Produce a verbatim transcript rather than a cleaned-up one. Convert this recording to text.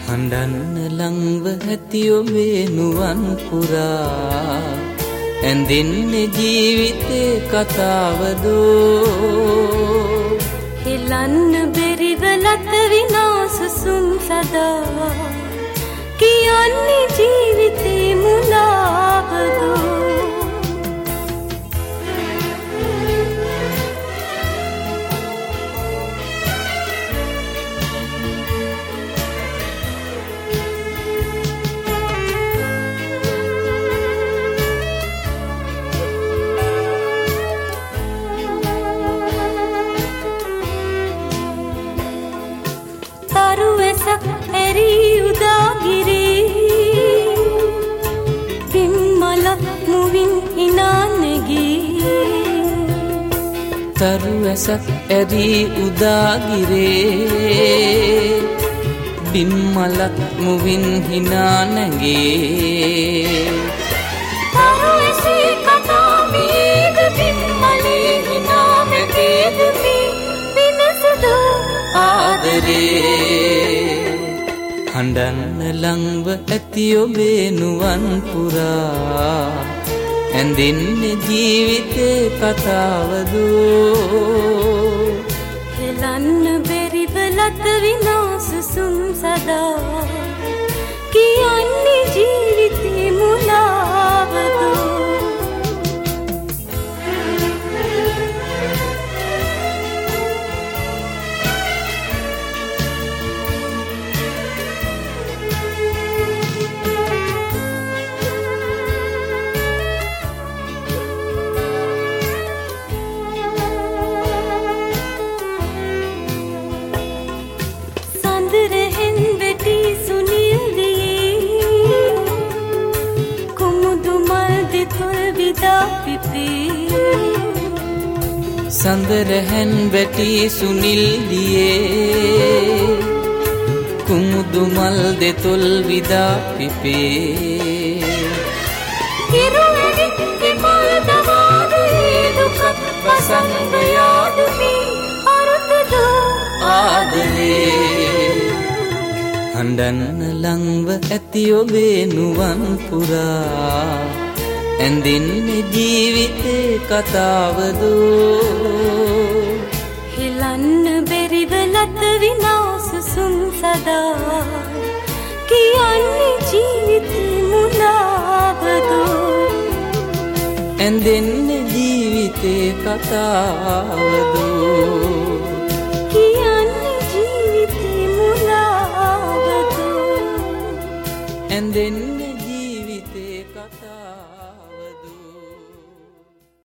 හඬන්න ලංව ඇති ඔබේ නුවන් පුරා ඇඳෙන්නේ ජීවිතේ කතාවදෝ හෙලන්න බැරිව ලත විනාසුසුම් සදා කියන්නේ ජීවිතේ මුලාවදෝ ඇරි උදාගිරේ පිම්මල මුවින් හිනානගී තරු ඇසක් ඇරි උදාගිරේ බිම්මලක් මුවින් හිනානගේ තරු ඇසේ කතාමේද බිම්මලේ හිනානගේද මේ විනසද ආදරේ හඬන්න ලංව ඇති ඔබේ නුවන් පුරා ඇඳෙන්නේ ජීවිතේ කතාවදෝ හෙලන්න බැරිව ලත විනාසුසුම් සදා කියන්නේ ජීවිතේ මුලාවදෝ සඳරැහැන් වැටි සුනිල් දියේ කුමුදු මල් දෙතොල් විදා පිපේ කිරුවෙනි කිමල් දවාදේ දුකත් වසංගයාදුමි අරුතද ආදරේ හඬන්න ලංව ඇති ඔබේ නුවන් පුරා ඇඳෙන්නේ ජීවිතේ කතාවදෝ හෙලන්න බැරිව ලත විනාසුසුම් සදා කියන්නේ ජීවිතේ මුලාවදෝ ඇඳෙන්නේ ජීවිතේ කතාවදෝ කියන්නේ ජීවිතේ මුලාවදෝ ඇඳෙන්නේ